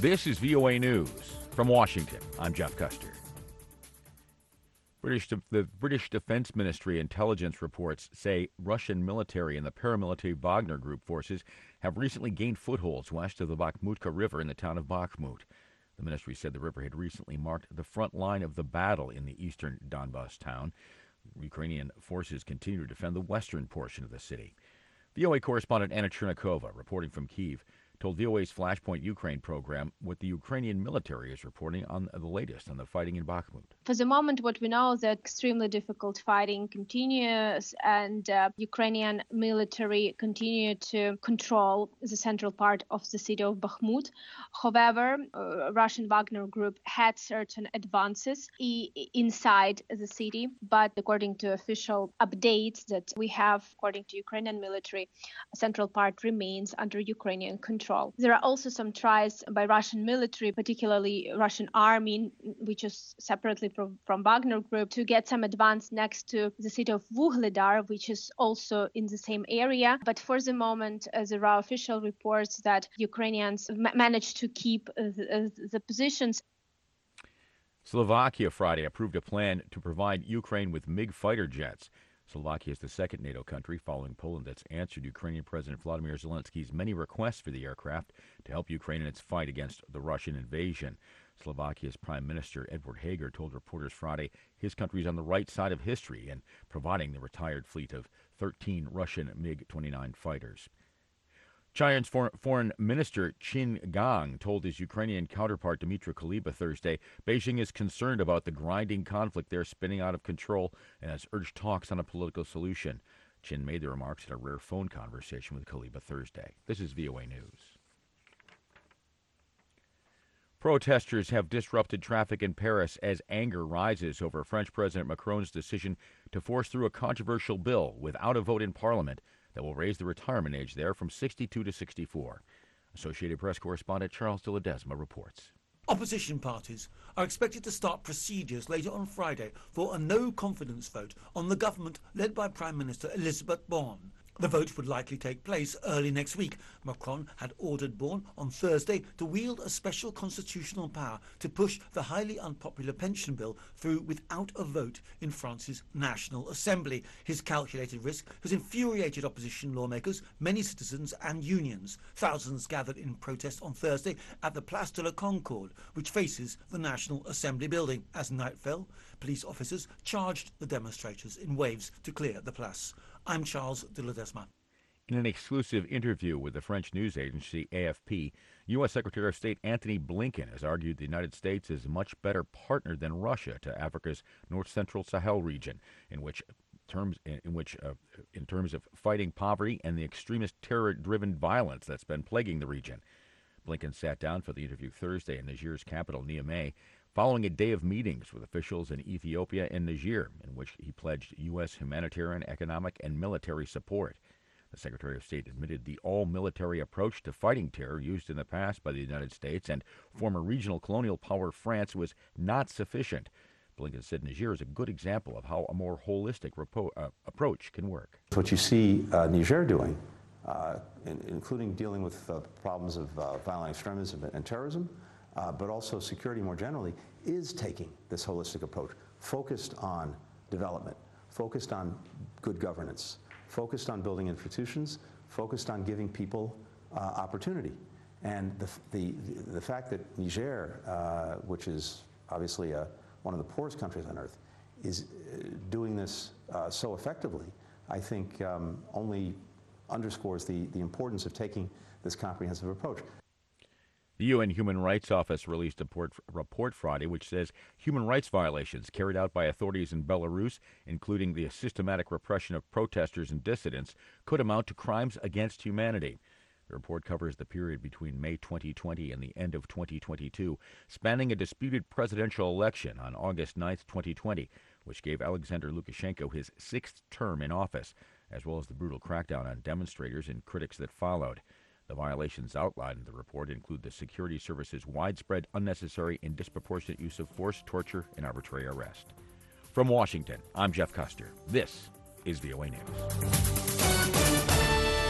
This is VOA News. From Washington, I'm Jeff Custer. The British Defense Ministry intelligence reports say Russian military and the paramilitary Wagner Group forces have recently gained footholds west of the Bakhmutka River in the town of Bakhmut. The ministry said the river had recently marked the front line of the battle in the eastern Donbas town. Ukrainian forces continue to defend the western portion of the city. VOA correspondent Anna Chernikova, reporting from Kyiv, told VOA's Flashpoint Ukraine program what the Ukrainian military is reporting on the latest on the fighting in Bakhmut. For the moment, what we know is that extremely difficult fighting continues, and Ukrainian military continue to control the central part of the city of Bakhmut. However, Russian Wagner Group had certain advances inside the city, but according to official updates that we have, according to Ukrainian military, central part remains under Ukrainian control. There are also some tries by Russian military, particularly Russian army, which is separately from Wagner Group, to get some advance next to the city of Vuhledar, which is also in the same area. But for the moment, there are official reports that Ukrainians managed to keep the positions. Slovakia Friday approved a plan to provide Ukraine with MiG fighter jets. Slovakia is the second NATO country, following Poland, that's answered Ukrainian President Vladimir Zelensky's many requests for the aircraft to help Ukraine in its fight against the Russian invasion. Slovakia's Prime Minister Edward Hager told reporters Friday his country is on the right side of history in providing the retired fleet of 13 Russian MiG-29 fighters. China's Foreign Minister Qin Gang told his Ukrainian counterpart Dmytro Kuleba Thursday Beijing is concerned about the grinding conflict there spinning out of control and has urged talks on a political solution. Qin made the remarks in a rare phone conversation with Kuleba Thursday. This is VOA News. Protesters have disrupted traffic in Paris as anger rises over French President Macron's decision to force through a controversial bill without a vote in Parliament that will raise the retirement age there from 62 to 64. Associated Press correspondent Charles de Ledesma reports. Opposition parties are expected to start procedures later on Friday for a no-confidence vote on the government led by Prime Minister Elisabeth Borne. The vote would likely take place early next week. Macron had ordered Borne on Thursday to wield a special constitutional power to push the highly unpopular pension bill through without a vote in France's National Assembly. His calculated risk has infuriated opposition lawmakers, many citizens and unions. Thousands gathered in protest on Thursday at the Place de la Concorde, which faces the National Assembly building. As night fell, police officers charged the demonstrators in waves to clear the place. I'm Charles de Ledesma. In an exclusive interview with the French news agency AFP, U.S. Secretary of State Antony Blinken has argued the United States is a much better partner than Russia to Africa's north-central Sahel region, in terms of fighting poverty and the extremist terror-driven violence that's been plaguing the region. Blinken sat down for the interview Thursday in Niger's capital, Niamey, following a day of meetings with officials in Ethiopia and Niger, in which he pledged U.S. humanitarian, economic, and military support. The Secretary of State admitted the all-military approach to fighting terror used in the past by the United States and former regional colonial power France was not sufficient. Blinken said Niger is a good example of how a more holistic approach can work. What you see Niger doing, including dealing with problems of violent extremism and terrorism, but also security more generally, is taking this holistic approach, focused on development, focused on good governance, focused on building institutions, focused on giving people opportunity. And the fact that Niger, which is obviously one of the poorest countries on earth, is doing this so effectively, I think only underscores the importance of taking this comprehensive approach. The UN Human Rights Office released a report Friday which says human rights violations carried out by authorities in Belarus, including the systematic repression of protesters and dissidents, could amount to crimes against humanity. The report covers the period between May 2020 and the end of 2022, spanning a disputed presidential election on August 9, 2020, which gave Alexander Lukashenko his sixth term in office, as well as the brutal crackdown on demonstrators and critics that followed. The violations outlined in the report include the security service's widespread, unnecessary, and disproportionate use of force, torture, and arbitrary arrest. From Washington, I'm Jeff Custer. This is VOA News.